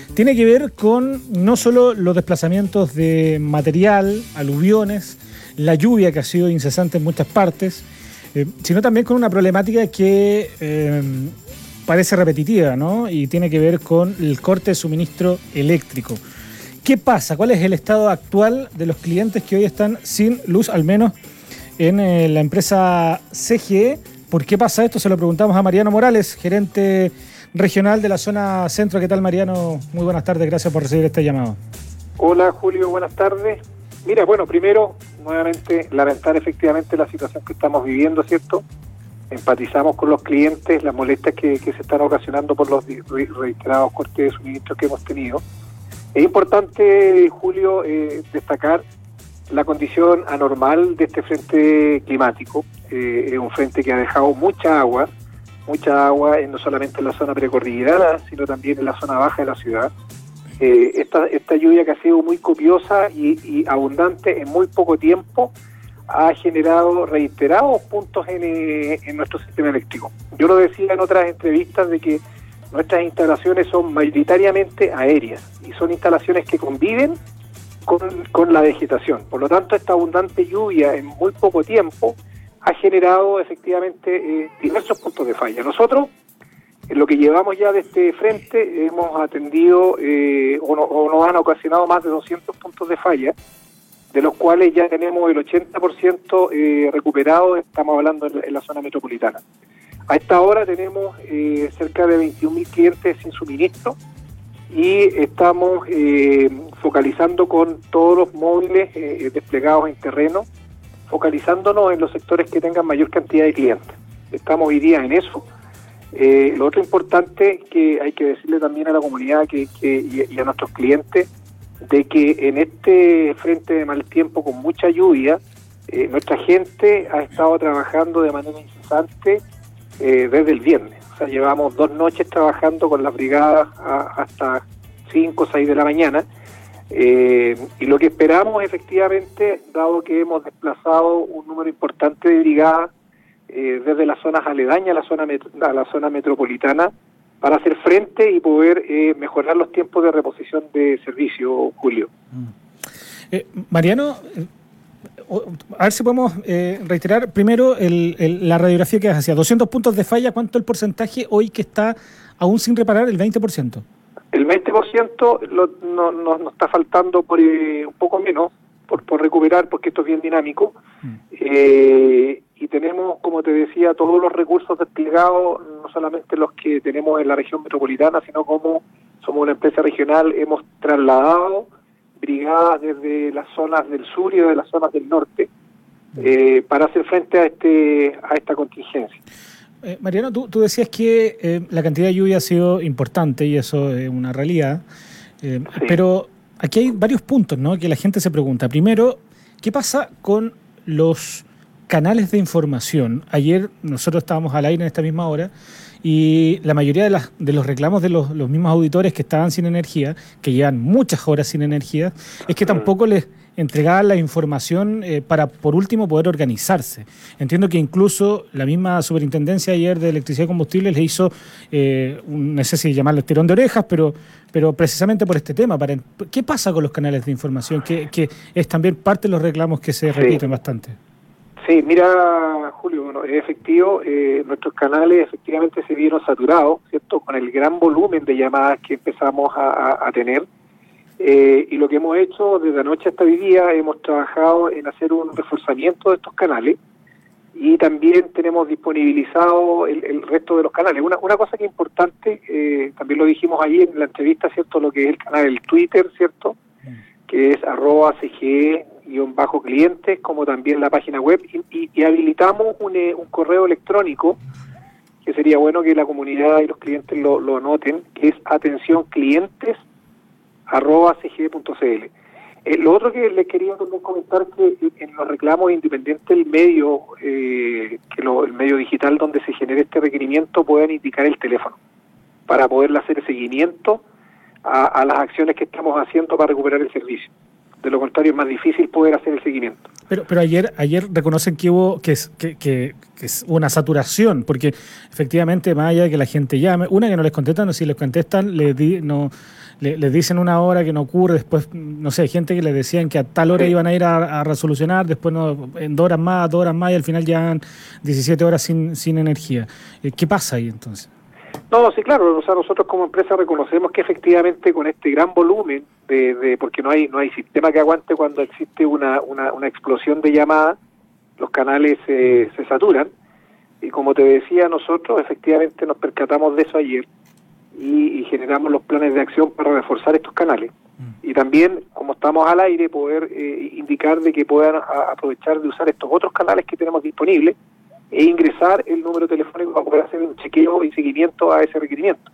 tiene que ver con no solo los desplazamientos de material, aluviones, la lluvia que ha sido incesante en muchas partes, sino también con una problemática que parece repetitiva, ¿no? Y tiene que ver con el corte de suministro eléctrico. ¿Qué pasa? ¿Cuál es el estado actual de los clientes que hoy están sin luz, al menos en la empresa CGE? ¿Por qué pasa esto? Se lo preguntamos a Mariano Morales, gerente regional de la zona centro. ¿Qué tal, Mariano? Muy buenas tardes, gracias por recibir este llamado. Hola, Julio, buenas tardes. Mira, bueno, primero, nuevamente, lamentar efectivamente la situación que estamos viviendo, ¿cierto? Empatizamos con los clientes, las molestias que se están ocasionando por los reiterados cortes de suministro que hemos tenido. Es importante, Julio, destacar la condición anormal de este frente climático. Es un frente que ha dejado mucha agua, no solamente en la zona precordillerana, sino también en la zona baja de la ciudad. Esta lluvia que ha sido muy copiosa y abundante en muy poco tiempo ha generado reiterados puntos en nuestro sistema eléctrico. Yo lo decía en otras entrevistas de que nuestras instalaciones son mayoritariamente aéreas y son instalaciones que conviven con la vegetación. Por lo tanto, esta abundante lluvia en muy poco tiempo ha generado efectivamente diversos puntos de falla. Nosotros, en lo que llevamos ya de este frente, hemos atendido o nos han ocasionado más de 200 puntos de falla, de los cuales ya tenemos el 80% recuperado, estamos hablando en la zona metropolitana. A esta hora tenemos cerca de 21.000 clientes sin suministro y estamos focalizando con todos los móviles desplegados en terreno, focalizándonos en los sectores que tengan mayor cantidad de clientes. Estamos hoy día en eso. Lo otro importante que hay que decirle también a la comunidad y a nuestros clientes, de que en este frente de mal tiempo con mucha lluvia, nuestra gente ha estado trabajando de manera incesante desde el viernes. O sea, llevamos 2 noches trabajando con las brigadas hasta 5 o 6 de la mañana. Y lo que esperamos efectivamente, dado que hemos desplazado un número importante de brigadas desde las zonas aledañas a la zona metropolitana, para hacer frente y poder mejorar los tiempos de reposición de servicio, Julio. Mariano, a ver si podemos reiterar primero la radiografía que hacía. 200 puntos de falla, ¿cuánto el porcentaje hoy que está aún sin reparar? El 20%. El 20% nos está faltando por un poco menos, por recuperar, porque esto es bien dinámico. Y tenemos, como te decía, todos los recursos desplegados, no solamente los que tenemos en la región metropolitana, sino como somos una empresa regional, hemos trasladado brigadas desde las zonas del sur y de las zonas del norte para hacer frente a esta contingencia. Mariano, tú decías que la cantidad de lluvia ha sido importante y eso es una realidad, sí. Pero aquí hay varios puntos, ¿no?, que la gente se pregunta. Primero, ¿qué pasa con los canales de información? Ayer nosotros estábamos al aire en esta misma hora y la mayoría de los reclamos de los mismos auditores que estaban sin energía, que llevan muchas horas sin energía, es que tampoco les entregaban la información para, por último, poder organizarse. Entiendo que incluso la misma superintendencia ayer de electricidad y combustibles le hizo, no sé si llamarlo estirón de orejas, pero precisamente por este tema. ¿Qué pasa con los canales de información? Que es también parte de los reclamos que se repiten bastante. Sí, mira, Julio, bueno, es efectivo, nuestros canales efectivamente se vieron saturados, ¿cierto?, con el gran volumen de llamadas que empezamos a tener. Y lo que hemos hecho desde anoche hasta hoy día, hemos trabajado en hacer un reforzamiento de estos canales y también tenemos disponibilizado el resto de los canales. Una cosa que es importante, también lo dijimos ayer en la entrevista, ¿cierto?, lo que es el canal del Twitter, ¿cierto?, que es @CGE_clientes, como también la página web, y habilitamos un correo electrónico, que sería bueno que la comunidad y los clientes lo anoten, que es atencionclientes@cge.cl. Lo otro que les quería también comentar, que en los reclamos, independiente del medio, el medio digital donde se genere este requerimiento, puedan indicar el teléfono para poderle hacer seguimiento a las acciones que estamos haciendo para recuperar el servicio. De lo contrario, es más difícil poder hacer el seguimiento. Pero ayer reconocen que hubo que es una saturación, porque efectivamente, más allá de que la gente llame, una que no les contestan, o si les contestan, les dicen una hora que no ocurre, después, no sé, gente que les decían que a tal hora iban a ir a resolucionar, después no, en 2 horas más, y al final llevan 17 horas sin energía. ¿Qué pasa ahí entonces? No, sí, claro, o sea, nosotros como empresa reconocemos que efectivamente con este gran volumen porque no hay sistema que aguante cuando existe una explosión de llamadas, los canales se saturan, y como te decía, nosotros efectivamente nos percatamos de eso ayer y generamos los planes de acción para reforzar estos canales. Y también, como estamos al aire, poder indicar de que puedan aprovechar de usar estos otros canales que tenemos disponibles e ingresar el número telefónico para poder hacer un chequeo y seguimiento a ese requerimiento.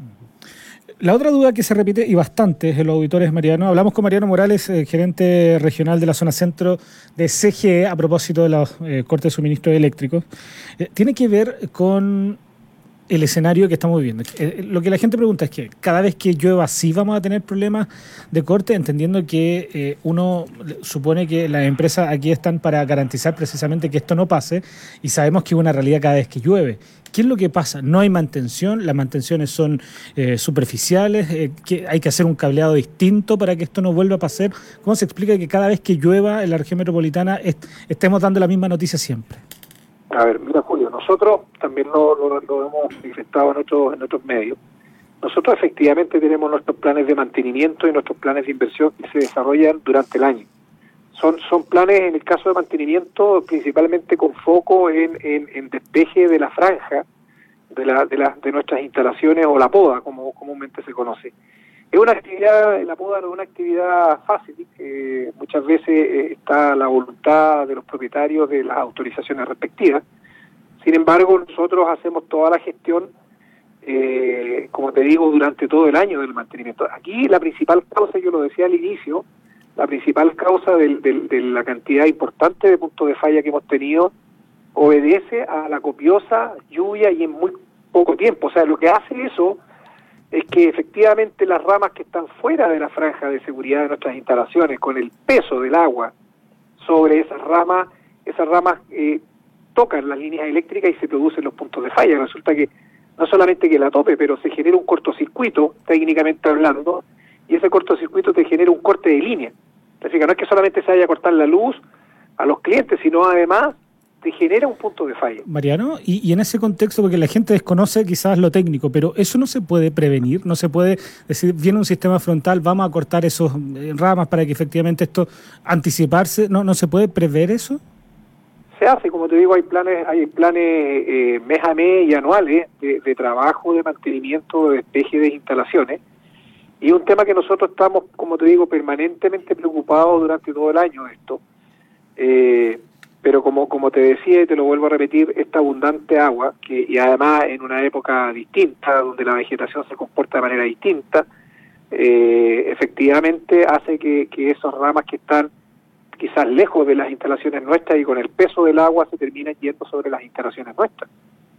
La otra duda que se repite, y bastante, en los auditores, Mariano, hablamos con Mariano Morales, gerente regional de la zona centro de CGE, a propósito de los cortes de suministros eléctricos. Tiene que ver con el escenario que estamos viviendo. Lo que la gente pregunta es que cada vez que llueva sí vamos a tener problemas de corte, entendiendo que uno supone que las empresas aquí están para garantizar precisamente que esto no pase, y sabemos que es una realidad cada vez que llueve. ¿Qué es lo que pasa? No hay mantención, las mantenciones son superficiales, que hay que hacer un cableado distinto para que esto no vuelva a pasar. ¿Cómo se explica que cada vez que llueva en la región metropolitana estemos dando la misma noticia siempre? A ver, mira, Julio, nosotros también lo hemos manifestado en otros medios. Nosotros efectivamente tenemos nuestros planes de mantenimiento y nuestros planes de inversión que se desarrollan durante el año. Son planes, en el caso de mantenimiento, principalmente con foco en despeje de la franja de nuestras instalaciones, o la poda, como comúnmente se conoce. Es una actividad, la poda no es una actividad fácil, muchas veces está la voluntad de los propietarios de las autorizaciones respectivas. Sin embargo, nosotros hacemos toda la gestión, como te digo, durante todo el año del mantenimiento. Aquí la principal causa, yo lo decía al inicio, la principal causa de la cantidad importante de puntos de falla que hemos tenido obedece a la copiosa lluvia y en muy poco tiempo. O sea, lo que hace eso es que efectivamente las ramas que están fuera de la franja de seguridad de nuestras instalaciones, con el peso del agua sobre esas ramas tocan las líneas eléctricas y se producen los puntos de falla. Resulta que no solamente que la tope, pero se genera un cortocircuito, técnicamente hablando, y ese cortocircuito te genera un corte de línea. Es decir, no es que solamente se vaya a cortar la luz a los clientes, sino además te genera un punto de falla. Mariano, y en ese contexto, porque la gente desconoce quizás lo técnico, pero eso no se puede prevenir, no se puede decir, viene un sistema frontal, vamos a cortar esos ramas para que efectivamente esto anticiparse, ¿no se puede prever eso? Se hace, como te digo, hay planes mes a mes y anuales de trabajo, de mantenimiento, de despeje de instalaciones, y un tema que nosotros estamos, como te digo, permanentemente preocupados durante todo el año de esto. Pero como te decía y te lo vuelvo a repetir, esta abundante agua, y además en una época distinta, donde la vegetación se comporta de manera distinta, efectivamente hace que esas ramas que están quizás lejos de las instalaciones nuestras y con el peso del agua se terminen yendo sobre las instalaciones nuestras.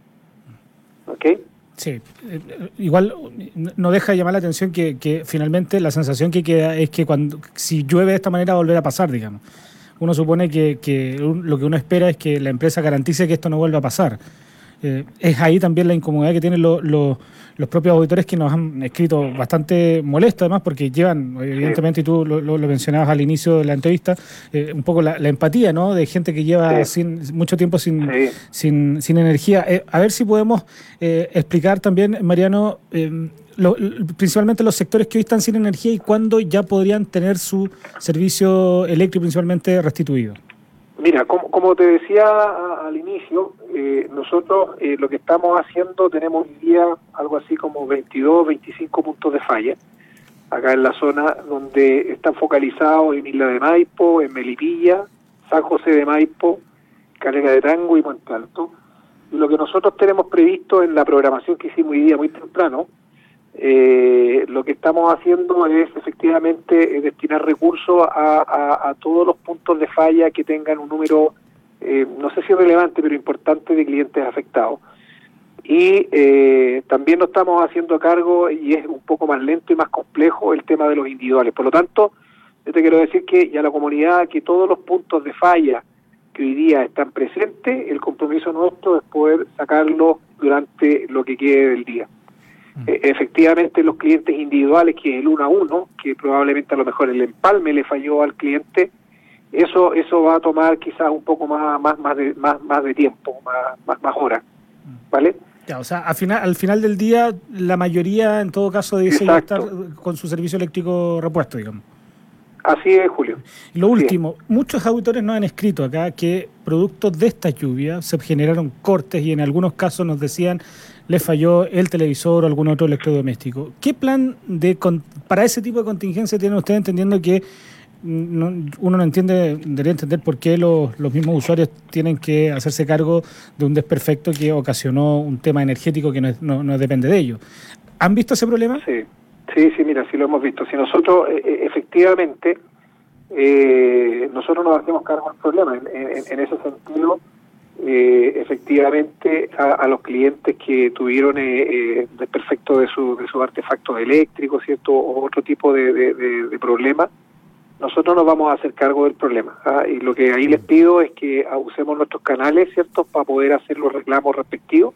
¿Ok? Sí, igual no deja de llamar la atención que finalmente la sensación que queda es que si llueve de esta manera va a volver a pasar, digamos. Uno supone que lo que uno espera es que la empresa garantice que esto no vuelva a pasar. Es ahí también la incomodidad que tienen los propios auditores, que nos han escrito bastante molesto, además, porque llevan, evidentemente, y tú lo mencionabas al inicio de la entrevista, un poco la empatía, ¿no?, de gente que lleva mucho tiempo sin energía. A ver si podemos explicar también, Mariano, principalmente los sectores que hoy están sin energía y cuándo ya podrían tener su servicio eléctrico principalmente restituido. Mira, como te decía al inicio, nosotros lo que estamos haciendo, tenemos hoy día algo así como 22, 25 puntos de falla, acá en la zona donde están focalizados en Isla de Maipo, en Melipilla, San José de Maipo, Calera de Tango y Puente Alto. Y lo que nosotros tenemos previsto en la programación que hicimos hoy día muy temprano, lo que estamos haciendo es efectivamente destinar recursos a todos los puntos de falla que tengan un número, no sé si relevante, pero importante, de clientes afectados. Y también nos estamos haciendo cargo, y es un poco más lento y más complejo, el tema de los individuales. Por lo tanto, Yo te quiero decir que ya la comunidad, que todos los puntos de falla que hoy día están presentes, el compromiso nuestro es poder sacarlos durante lo que quede del día. Efectivamente, los clientes individuales, que es el 1 a 1, que probablemente a lo mejor el empalme le falló al cliente, eso va a tomar quizás un poco más de tiempo, más horas, ¿vale? Ya, o sea, al final del día, la mayoría, en todo caso, dice ya estar con su servicio eléctrico repuesto, digamos. Así es, Julio. Lo último, muchos auditores nos han escrito acá que producto de esta lluvia se generaron cortes y en algunos casos nos decían les falló el televisor o algún otro electrodoméstico. ¿Qué plan para ese tipo de contingencia tienen ustedes, entendiendo que uno no debería entender por qué los mismos usuarios tienen que hacerse cargo de un desperfecto que ocasionó un tema energético que no depende de ellos? ¿Han visto ese problema? Sí, mira, sí lo hemos visto. Si nosotros, efectivamente, nosotros nos hacemos cargo del problema. En ese sentido, efectivamente, a los clientes que tuvieron desperfecto de su artefacto eléctrico, ¿cierto?, o otro tipo de problema, nosotros nos vamos a hacer cargo del problema. Y lo que ahí les pido es que usemos nuestros canales, ¿cierto?, para poder hacer los reclamos respectivos.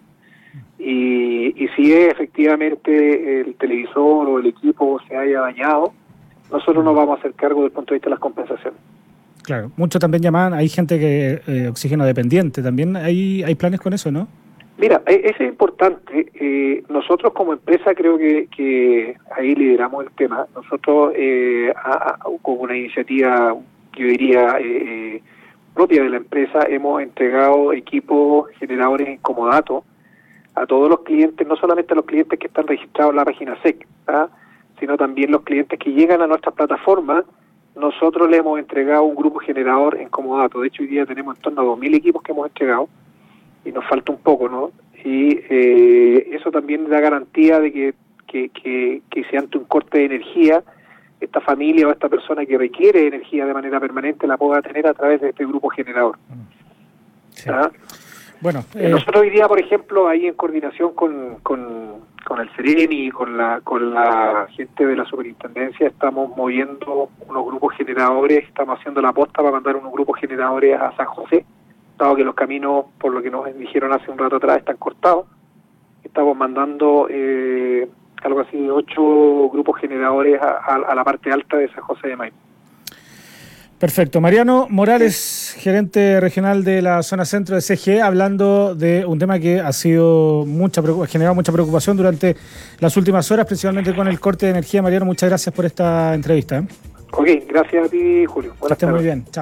Y si efectivamente el televisor o el equipo se haya dañado, nosotros nos vamos a hacer cargo del punto de vista de las compensaciones. Claro, muchos también llaman, hay gente que oxígeno dependiente, también hay planes con eso, ¿no? Mira, eso es importante. Nosotros como empresa creo que ahí lideramos el tema. Nosotros con una iniciativa, yo diría, propia de la empresa, hemos entregado equipos generadores en comodato a todos los clientes, no solamente a los clientes que están registrados en la página SEC, sino también los clientes que llegan a nuestra plataforma. Nosotros le hemos entregado un grupo generador en comodato. De hecho, hoy día tenemos en torno a 2.000 equipos que hemos entregado y nos falta un poco, ¿no? Y eso también da garantía de que si ante un corte de energía, esta familia o esta persona que requiere energía de manera permanente la pueda tener a través de este grupo generador. Sí. Bueno, nosotros hoy día, por ejemplo, ahí en coordinación con el Sereni y con la gente de la superintendencia, estamos moviendo unos grupos generadores, estamos haciendo la posta para mandar unos grupos generadores a San José, dado que los caminos, por lo que nos dijeron hace un rato atrás, están cortados. Estamos mandando algo así de 8 grupos generadores a la parte alta de San José de Maipo. Perfecto. Mariano Morales, gerente regional de la zona centro de CGE, hablando de un tema que ha generado mucha preocupación durante las últimas horas, principalmente con el corte de energía. Mariano, muchas gracias por esta entrevista. Ok, gracias a ti, Julio. Buenas tardes. Muy bien. Chao.